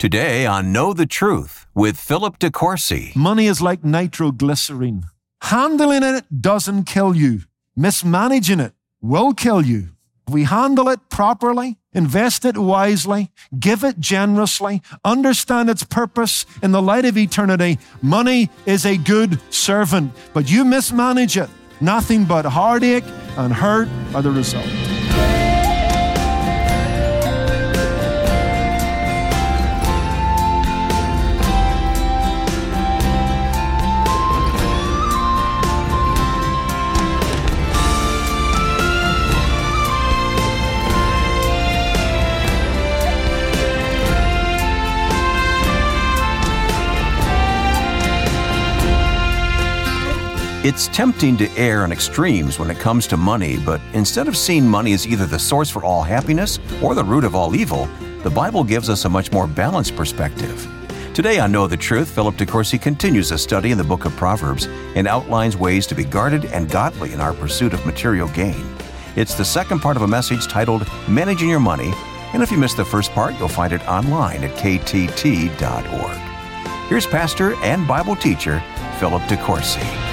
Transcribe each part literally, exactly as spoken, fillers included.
Today on Know the Truth with Philip DeCourcy. Money is like nitroglycerine. Handling it doesn't kill you. Mismanaging it will kill you. If we handle it properly, invest it wisely, give it generously, understand its purpose in the light of eternity, money is a good servant. But you mismanage it, nothing but heartache and hurt are the result. It's tempting to err on extremes when it comes to money, but instead of seeing money as either the source for all happiness or the root of all evil, the Bible gives us a much more balanced perspective. Today on Know the Truth, Philip DeCourcy continues a study in the book of Proverbs and outlines ways to be guarded and godly in our pursuit of material gain. It's the second part of a message titled Managing Your Money, and if you missed the first part, you'll find it online at k t t dot org. Here's pastor and Bible teacher, Philip DeCourcy.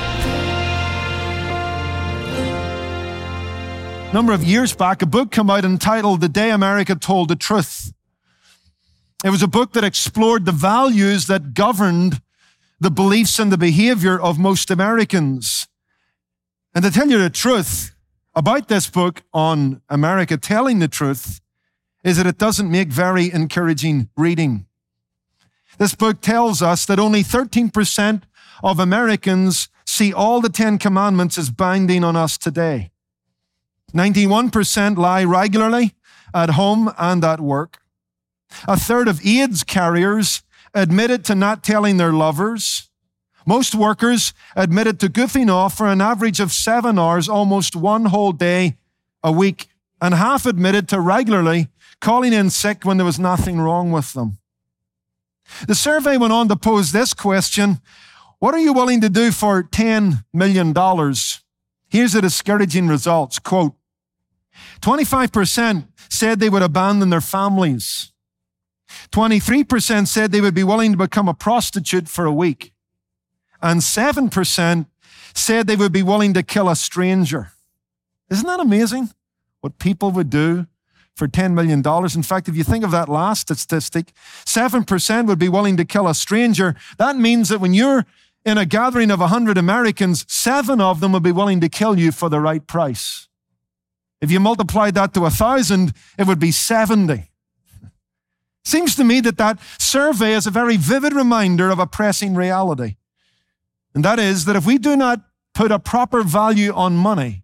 A number of years back, a book came out entitled The Day America Told the Truth. It was a book that explored the values that governed the beliefs and the behavior of most Americans. And to tell you the truth about this book on America telling the truth is that it doesn't make very encouraging reading. This book tells us that only thirteen percent of Americans see all the Ten Commandments as binding on us today. ninety-one percent lie regularly at home and at work. A third of AIDS carriers admitted to not telling their lovers. Most workers admitted to goofing off for an average of seven hours, almost one whole day a week. And half admitted to regularly calling in sick when there was nothing wrong with them. The survey went on to pose this question: what are you willing to do for ten million dollars? Here's the discouraging results. Quote, twenty-five percent said they would abandon their families. twenty-three percent said they would be willing to become a prostitute for a week. And seven percent said they would be willing to kill a stranger. Isn't that amazing? What people would do for ten million dollars. In fact, if you think of that last statistic, seven percent would be willing to kill a stranger. That means that when you're in a gathering of one hundred Americans, seven of them would be willing to kill you for the right price. If you multiply that to one thousand, it would be seventy. Seems to me that that survey is a very vivid reminder of a pressing reality. And that is that if we do not put a proper value on money,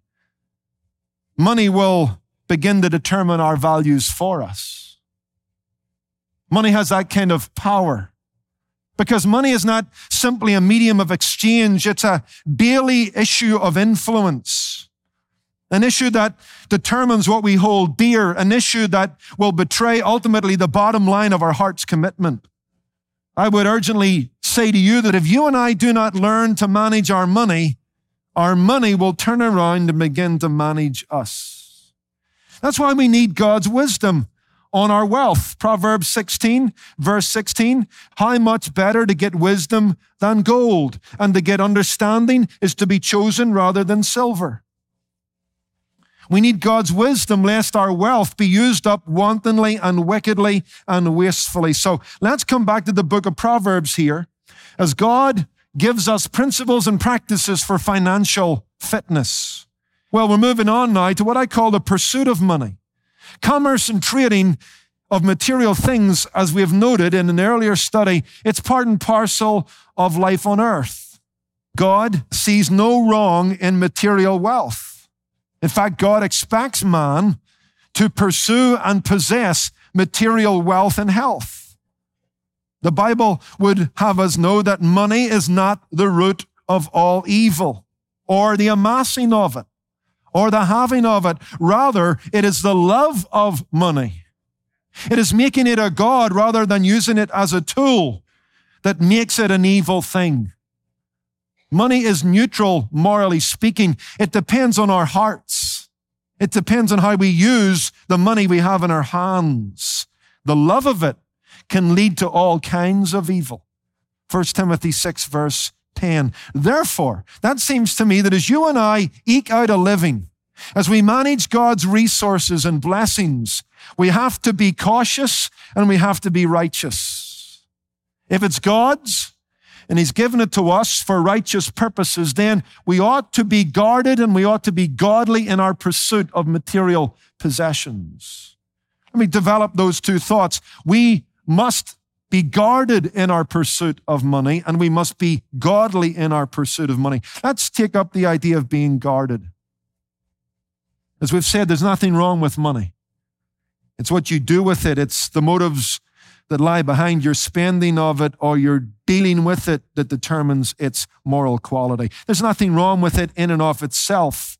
money will begin to determine our values for us. Money has that kind of power. Because money is not simply a medium of exchange, it's a daily issue of influence. An issue that determines what we hold dear, an issue that will betray ultimately the bottom line of our heart's commitment. I would urgently say to you that if you and I do not learn to manage our money, our money will turn around and begin to manage us. That's why we need God's wisdom on our wealth. Proverbs sixteen, verse sixteen, how much better to get wisdom than gold, and to get understanding is to be chosen rather than silver. We need God's wisdom lest our wealth be used up wantonly and wickedly and wastefully. So let's come back to the book of Proverbs here as God gives us principles and practices for financial fitness. Well, we're moving on now to what I call the pursuit of money. Commerce and trading of material things, as we have noted in an earlier study, it's part and parcel of life on earth. God sees no wrong in material wealth. In fact, God expects man to pursue and possess material wealth and health. The Bible would have us know that money is not the root of all evil, or the amassing of it, or the having of it. Rather, it is the love of money. It is making it a god rather than using it as a tool that makes it an evil thing. Money is neutral, morally speaking. It depends on our hearts. It depends on how we use the money we have in our hands. The love of it can lead to all kinds of evil. First Timothy six, verse ten. Therefore, that seems to me that as you and I eke out a living, as we manage God's resources and blessings, we have to be cautious and we have to be righteous. If it's God's and He's given it to us for righteous purposes, then we ought to be guarded and we ought to be godly in our pursuit of material possessions. Let me develop those two thoughts. We must be guarded in our pursuit of money, and we must be godly in our pursuit of money. Let's take up the idea of being guarded. As we've said, there's nothing wrong with money. It's what you do with it. It's the motives that lie behind your spending of it or your dealing with it that determines its moral quality. There's nothing wrong with it in and of itself.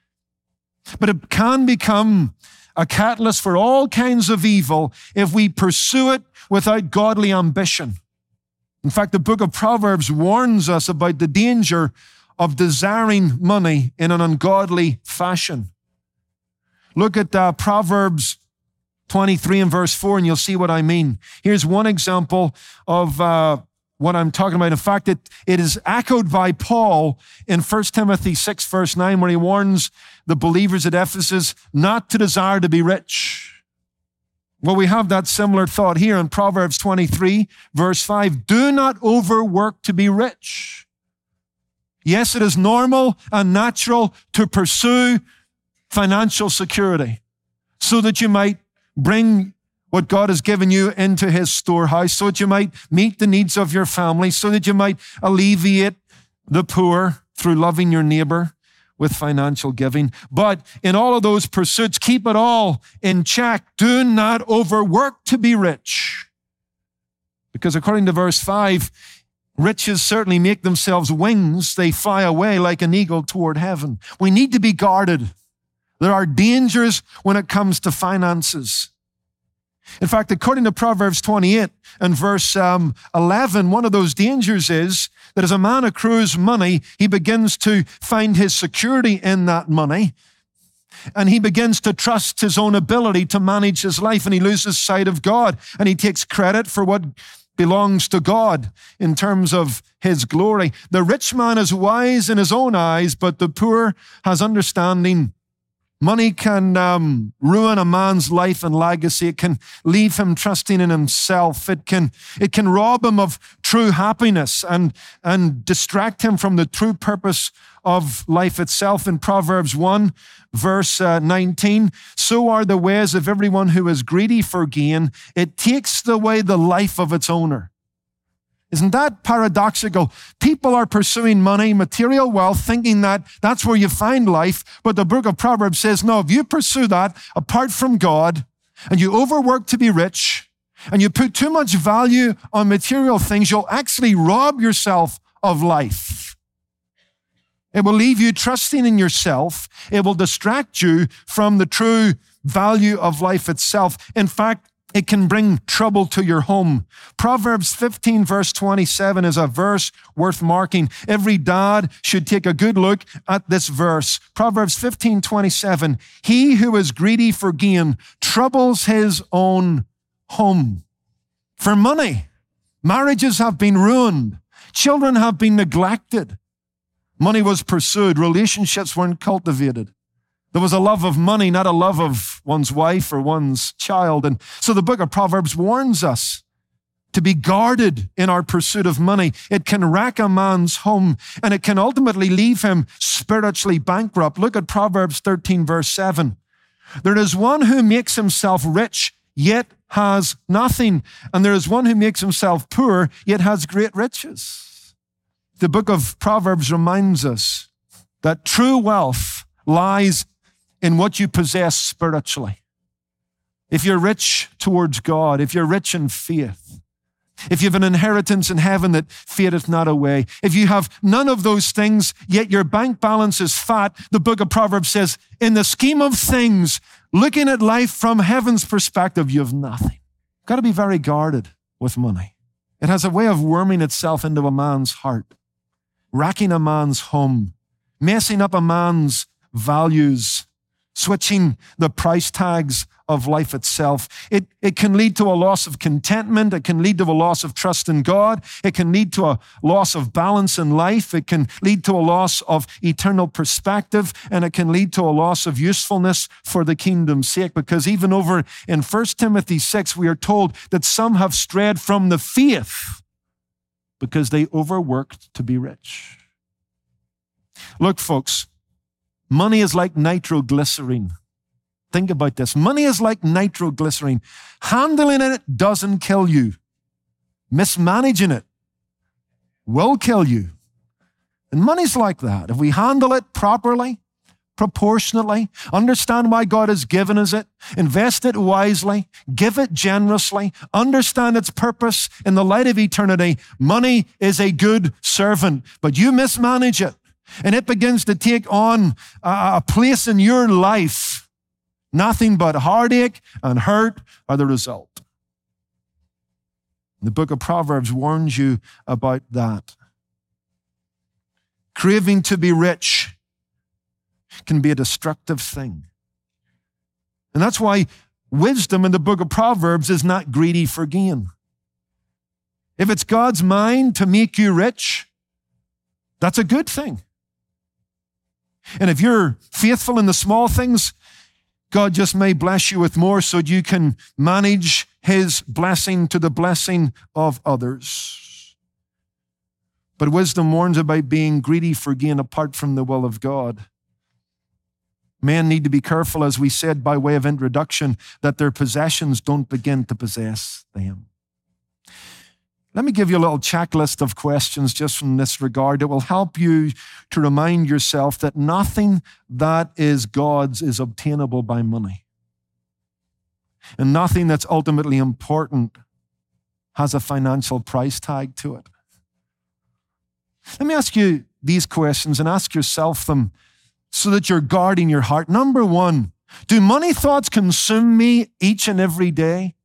But it can become a catalyst for all kinds of evil if we pursue it without godly ambition. In fact, the book of Proverbs warns us about the danger of desiring money in an ungodly fashion. Look at uh, Proverbs twenty-three and verse four, and you'll see what I mean. Here's one example of uh, what I'm talking about. In fact, it, it is echoed by Paul in First Timothy six, verse nine, where he warns the believers at Ephesus not to desire to be rich. Well, we have that similar thought here in Proverbs twenty-three, verse five. Do not overwork to be rich. Yes, it is normal and natural to pursue financial security so that you might bring what God has given you into His storehouse, so that you might meet the needs of your family, so that you might alleviate the poor through loving your neighbor with financial giving. But in all of those pursuits, keep it all in check. Do not overwork to be rich. Because according to verse five, riches certainly make themselves wings. They fly away like an eagle toward heaven. We need to be guarded. There are dangers when it comes to finances. In fact, according to Proverbs twenty-eight and verse um, eleven, one of those dangers is that as a man accrues money, he begins to find his security in that money, and he begins to trust his own ability to manage his life, and he loses sight of God, and he takes credit for what belongs to God in terms of His glory. The rich man is wise in his own eyes, but the poor has understanding. Money can um, ruin a man's life and legacy. It can leave him trusting in himself. It can, it can rob him of true happiness and, and distract him from the true purpose of life itself. In Proverbs one, verse uh, nineteen, so are the ways of everyone who is greedy for gain. It takes away the life of its owner. Isn't that paradoxical? People are pursuing money, material wealth, thinking that that's where you find life. But the book of Proverbs says, no, if you pursue that apart from God and you overwork to be rich and you put too much value on material things, you'll actually rob yourself of life. It will leave you trusting in yourself. It will distract you from the true value of life itself. In fact, it can bring trouble to your home. Proverbs fifteen, verse twenty-seven is a verse worth marking. Every dad should take a good look at this verse. Proverbs fifteen, twenty-seven. He who is greedy for gain troubles his own home. For money, marriages have been ruined. Children have been neglected. Money was pursued. Relationships weren't cultivated. There was a love of money, not a love of one's wife or one's child. And so the book of Proverbs warns us to be guarded in our pursuit of money. It can wreck a man's home, and it can ultimately leave him spiritually bankrupt. Look at Proverbs thirteen, verse seven. There is one who makes himself rich, yet has nothing. And there is one who makes himself poor, yet has great riches. The book of Proverbs reminds us that true wealth lies in what you possess spiritually. If you're rich towards God, if you're rich in faith, if you have an inheritance in heaven that fadeth not away, if you have none of those things, yet your bank balance is fat, the book of Proverbs says, in the scheme of things, looking at life from heaven's perspective, you have nothing. You've got to be very guarded with money. It has a way of worming itself into a man's heart, wrecking a man's home, messing up a man's values, switching the price tags of life itself. It, it can lead to a loss of contentment. It can lead to a loss of trust in God. It can lead to a loss of balance in life. It can lead to a loss of eternal perspective, and it can lead to a loss of usefulness for the kingdom's sake, because even over in First Timothy six, we are told that some have strayed from the faith because they overworked to be rich. Look, folks, money is like nitroglycerine. Think about this. Money is like nitroglycerine. Handling it doesn't kill you. Mismanaging it will kill you. And money's like that. If we handle it properly, proportionately, understand why God has given us it, invest it wisely, give it generously, understand its purpose in the light of eternity, money is a good servant. But you mismanage it, and it begins to take on a place in your life. Nothing but heartache and hurt are the result. The book of Proverbs warns you about that. Craving to be rich can be a destructive thing. And that's why wisdom in the book of Proverbs is not greedy for gain. If it's God's mind to make you rich, that's a good thing. And if you're faithful in the small things, God just may bless you with more so you can manage his blessing to the blessing of others. But wisdom warns about being greedy for gain apart from the will of God. Men need to be careful, as we said by way of introduction, that their possessions don't begin to possess them. Let me give you a little checklist of questions just from this regard. It will help you to remind yourself that nothing that is God's is obtainable by money. And nothing that's ultimately important has a financial price tag to it. Let me ask you these questions and ask yourself them so that you're guarding your heart. Number one, do money thoughts consume me each and every day?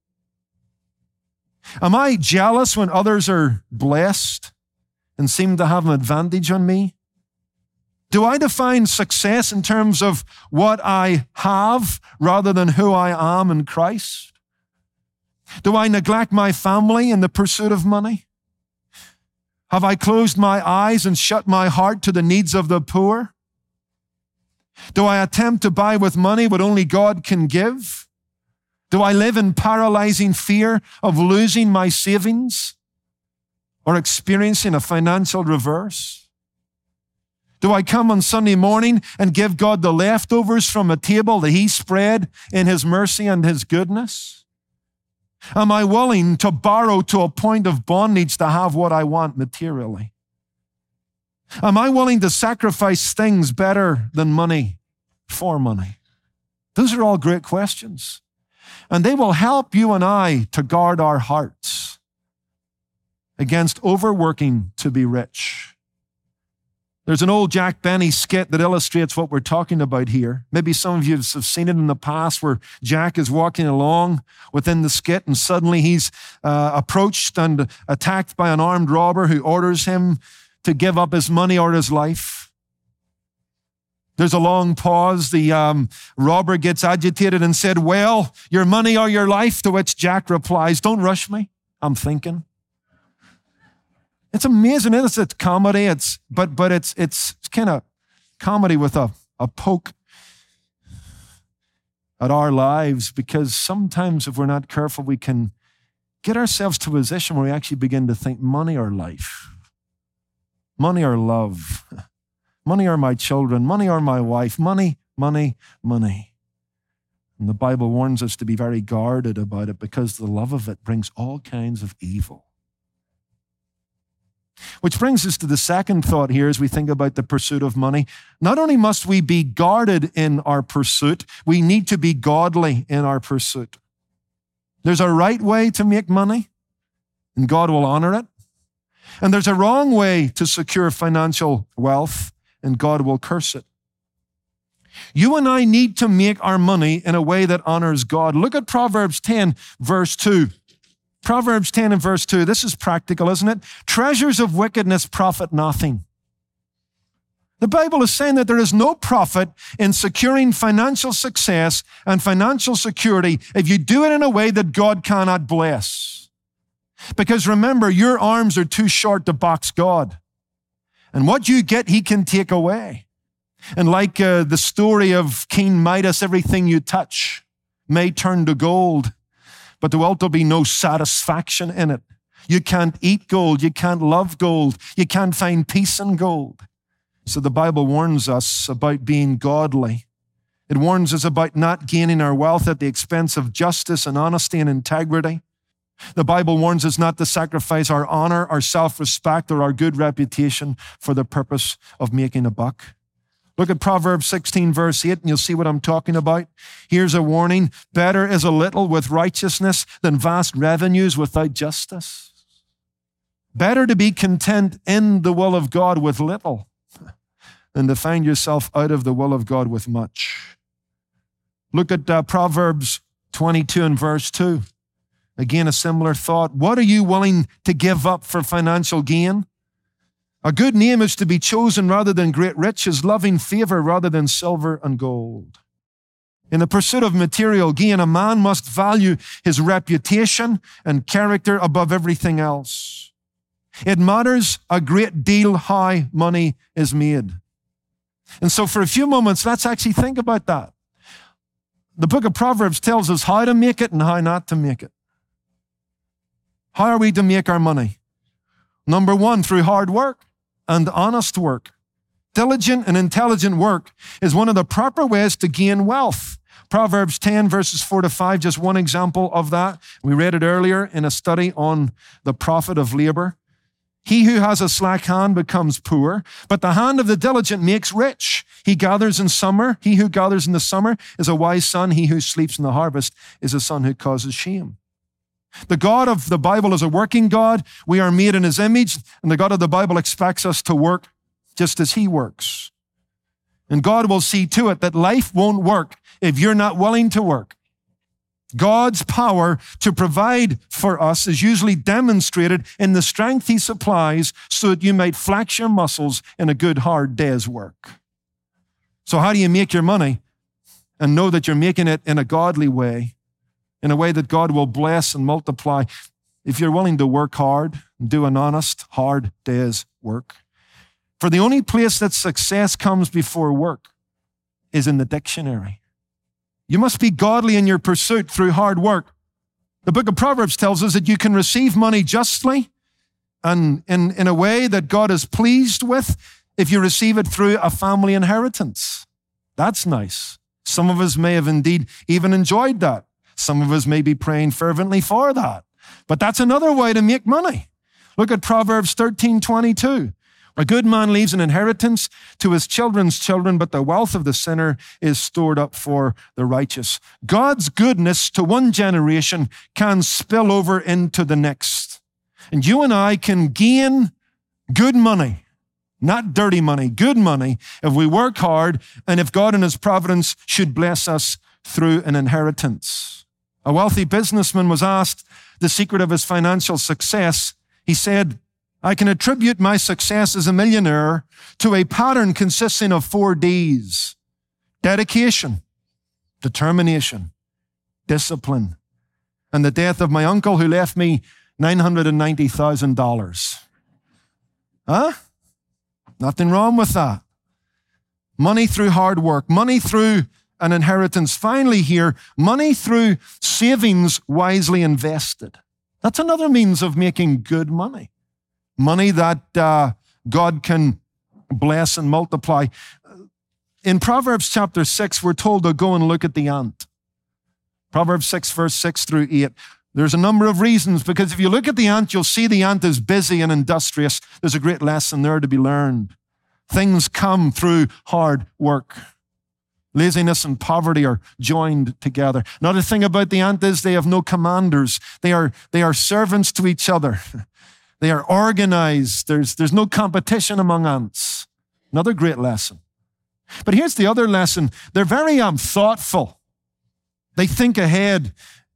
Am I jealous when others are blessed and seem to have an advantage on me? Do I define success in terms of what I have rather than who I am in Christ? Do I neglect my family in the pursuit of money? Have I closed my eyes and shut my heart to the needs of the poor? Do I attempt to buy with money what only God can give? Do I live in paralyzing fear of losing my savings or experiencing a financial reverse? Do I come on Sunday morning and give God the leftovers from a table that he spread in his mercy and his goodness? Am I willing to borrow to a point of bondage to have what I want materially? Am I willing to sacrifice things better than money for money? Those are all great questions. And they will help you and I to guard our hearts against overworking to be rich. There's an old Jack Benny skit that illustrates what we're talking about here. Maybe some of you have seen it in the past, where Jack is walking along within the skit and suddenly he's uh, approached and attacked by an armed robber who orders him to give up his money or his life. There's a long pause. The um, robber gets agitated and said, "Well, your money or your life?" To which Jack replies, "Don't rush me. I'm thinking." It's amazing. It's, it's comedy. It's but but it's it's, it's kind of comedy with a, a poke at our lives, because sometimes if we're not careful, we can get ourselves to a position where we actually begin to think money or life, money or love. Money are my children, money are my wife, money, money, money. And the Bible warns us to be very guarded about it, because the love of it brings all kinds of evil. Which brings us to the second thought here as we think about the pursuit of money. Not only must we be guarded in our pursuit, we need to be godly in our pursuit. There's a right way to make money, and God will honor it. And there's a wrong way to secure financial wealth, and God will curse it. You and I need to make our money in a way that honors God. Look at Proverbs ten, verse two. Proverbs ten and verse two. This is practical, isn't it? Treasures of wickedness profit nothing. The Bible is saying that there is no profit in securing financial success and financial security if you do it in a way that God cannot bless. Because remember, your arms are too short to box God. And what you get, he can take away. And like uh, the story of King Midas, everything you touch may turn to gold, but there will be no satisfaction in it. You can't eat gold. You can't love gold. You can't find peace in gold. So the Bible warns us about being godly. It warns us about not gaining our wealth at the expense of justice and honesty and integrity. The Bible warns us not to sacrifice our honor, our self-respect, or our good reputation for the purpose of making a buck. Look at Proverbs sixteen, verse eight, and you'll see what I'm talking about. Here's a warning. Better is a little with righteousness than vast revenues without justice. Better to be content in the will of God with little than to find yourself out of the will of God with much. Look at uh, Proverbs twenty-two and verse two. Again, a similar thought. What are you willing to give up for financial gain? A good name is to be chosen rather than great riches, loving favor rather than silver and gold. In the pursuit of material gain, a man must value his reputation and character above everything else. It matters a great deal how money is made. And so for a few moments, let's actually think about that. The book of Proverbs tells us how to make it and how not to make it. How are we to make our money? Number one, through hard work and honest work. Diligent and intelligent work is one of the proper ways to gain wealth. Proverbs ten, verses four to five, just one example of that. We read it earlier in a study on the profit of labor. He who has a slack hand becomes poor, but the hand of the diligent makes rich. He gathers in summer. He who gathers in the summer is a wise son. He who sleeps in the harvest is a son who causes shame. The God of the Bible is a working God. We are made in his image, and the God of the Bible expects us to work just as he works. And God will see to it that life won't work if you're not willing to work. God's power to provide for us is usually demonstrated in the strength he supplies so that you might flex your muscles in a good, hard day's work. So how do you make your money and know that you're making it in a godly way, in a way that God will bless and multiply? If you're willing to work hard and do an honest, hard day's work. For the only place that success comes before work is in the dictionary. You must be godly in your pursuit through hard work. The book of Proverbs tells us that you can receive money justly and in, in a way that God is pleased with if you receive it through a family inheritance. That's nice. Some of us may have indeed even enjoyed that. Some of us may be praying fervently for that. But that's another way to make money. Look at Proverbs thirteen twenty-two. A good man leaves an inheritance to his children's children, but the wealth of the sinner is stored up for the righteous. God's goodness to one generation can spill over into the next. And you and I can gain good money, not dirty money, good money, if we work hard and if God in his providence should bless us through an inheritance. A wealthy businessman was asked the secret of his financial success. He said, I can attribute my success as a millionaire to a pattern consisting of four D's: dedication, determination, discipline, and the death of my uncle who left me nine hundred ninety thousand dollars. Huh? Nothing wrong with that. Money through hard work, money through an inheritance. Finally here, money through savings wisely invested. That's another means of making good money. Money that uh, God can bless and multiply. In Proverbs chapter six, we're told to go and look at the ant. Proverbs six, verse six through eight. There's a number of reasons, because if you look at the ant, you'll see the ant is busy and industrious. There's a great lesson there to be learned. Things come through hard work. Laziness and poverty are joined together. Another thing about the ant is they have no commanders. They are, they are servants to each other. They are organized. There's, there's no competition among ants. Another great lesson. But here's the other lesson. They're very um, thoughtful. They think ahead.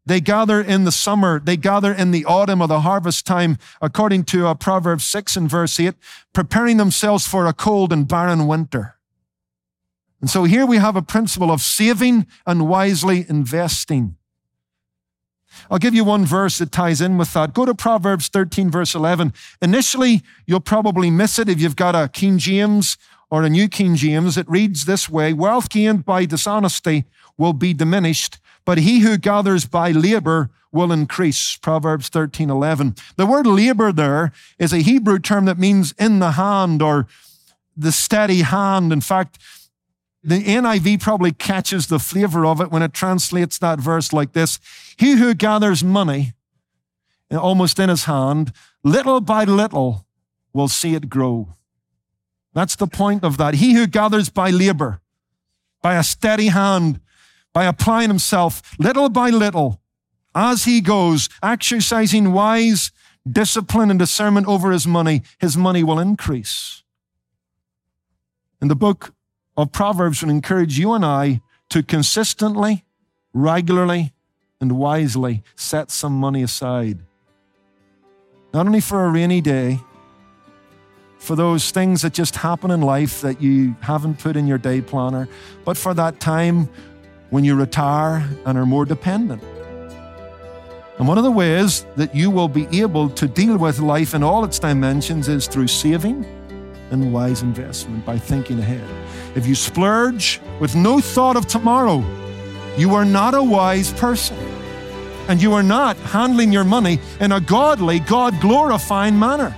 They gather in the summer. They gather in the autumn or the harvest time, according to uh, Proverbs six and verse eight, preparing themselves for a cold and barren winter. And so here we have a principle of saving and wisely investing. I'll give you one verse that ties in with that. Go to Proverbs thirteen, verse eleven. Initially, you'll probably miss it if you've got a King James or a New King James. It reads this way: wealth gained by dishonesty will be diminished, but he who gathers by labor will increase. Proverbs thirteen eleven. The word labor there is a Hebrew term that means in the hand or the steady hand. In fact, the N I V probably catches the flavor of it when it translates that verse like this: he who gathers money almost in his hand, little by little will see it grow. That's the point of that. He who gathers by labor, by a steady hand, by applying himself little by little, as he goes, exercising wise discipline and discernment over his money, his money will increase. And the book of Proverbs would encourage you and I to consistently, regularly, and wisely set some money aside. Not only for a rainy day, for those things that just happen in life that you haven't put in your day planner, but for that time when you retire and are more dependent. And one of the ways that you will be able to deal with life in all its dimensions is through saving and wise investment, by thinking ahead. If you splurge with no thought of tomorrow, you are not a wise person. And you are not handling your money in a godly, God-glorifying manner.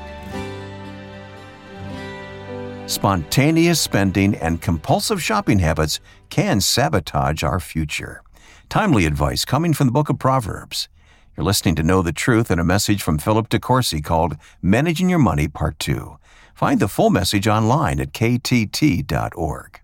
Spontaneous spending and compulsive shopping habits can sabotage our future. Timely advice coming from the book of Proverbs. You're listening to Know the Truth and a message from Philip DeCourcy called Managing Your Money, Part two. Find the full message online at k t t dot org.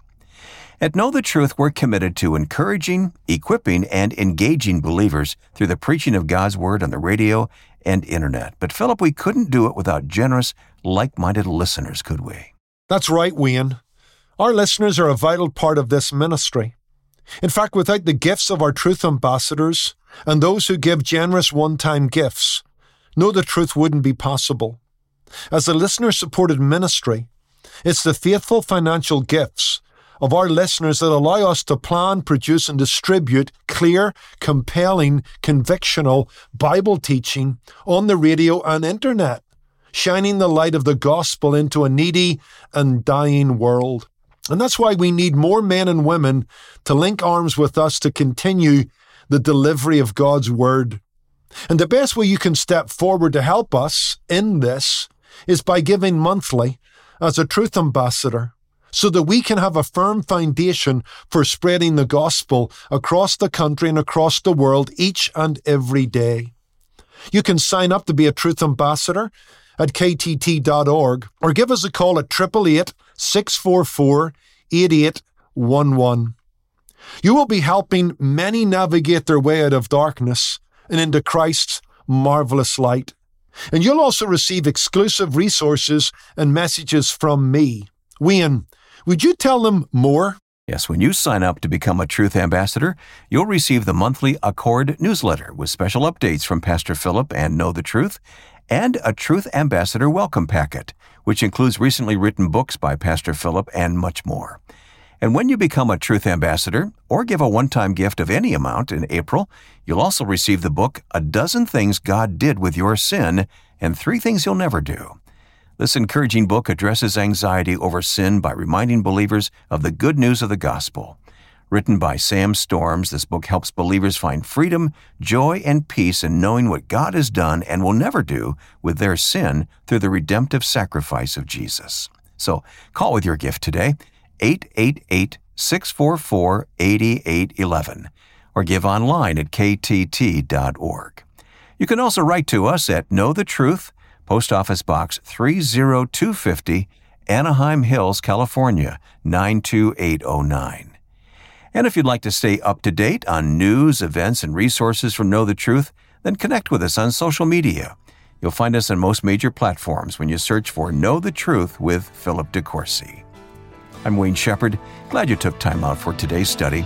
At Know the Truth, we're committed to encouraging, equipping, and engaging believers through the preaching of God's Word on the radio and internet. But Philip, we couldn't do it without generous, like-minded listeners, could we? That's right, Wayne. Our listeners are a vital part of this ministry. In fact, without the gifts of our truth ambassadors and those who give generous one-time gifts, Know the Truth wouldn't be possible. As a listener-supported ministry, it's the faithful financial gifts of our listeners that allow us to plan, produce, and distribute clear, compelling, convictional Bible teaching on the radio and internet, shining the light of the gospel into a needy and dying world. And that's why we need more men and women to link arms with us to continue the delivery of God's Word. And the best way you can step forward to help us in this is by giving monthly as a truth ambassador, so that we can have a firm foundation for spreading the gospel across the country and across the world each and every day. You can sign up to be a truth ambassador at k t t dot org or give us a call at eight eight eight, six four four, eight eight one one. You will be helping many navigate their way out of darkness and into Christ's marvelous light. And you'll also receive exclusive resources and messages from me. Wayne, would you tell them more? Yes, when you sign up to become a Truth Ambassador, you'll receive the monthly Accord newsletter with special updates from Pastor Philip and Know the Truth, and a Truth Ambassador welcome packet, which includes recently written books by Pastor Philip and much more. And when you become a Truth Ambassador or give a one-time gift of any amount in April, you'll also receive the book, A Dozen Things God Did with Your Sin and Three Things You'll Never Do. This encouraging book addresses anxiety over sin by reminding believers of the good news of the gospel. Written by Sam Storms, this book helps believers find freedom, joy, and peace in knowing what God has done and will never do with their sin through the redemptive sacrifice of Jesus. So call with your gift today, eight eight eight, six four four, eight eight one one, or give online at k t t dot org. You can also write to us at Know the Truth, Post Office Box three oh two five oh, Anaheim Hills, California, nine two eight oh nine. And if you'd like to stay up to date on news, events, and resources from Know the Truth, then connect with us on social media. You'll find us on most major platforms when you search for Know the Truth with Philip DeCourcy. I'm Wayne Shepherd. Glad you took time out for today's study.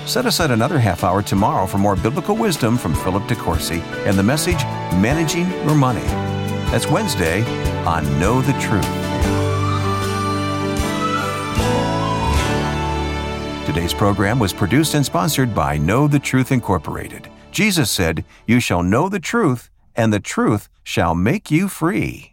Set aside another half hour tomorrow for more biblical wisdom from Philip DeCourcy and the message, Managing Your Money. That's Wednesday on Know the Truth. Today's program was produced and sponsored by Know the Truth Incorporated. Jesus said, "You shall know the truth, and the truth shall make you free."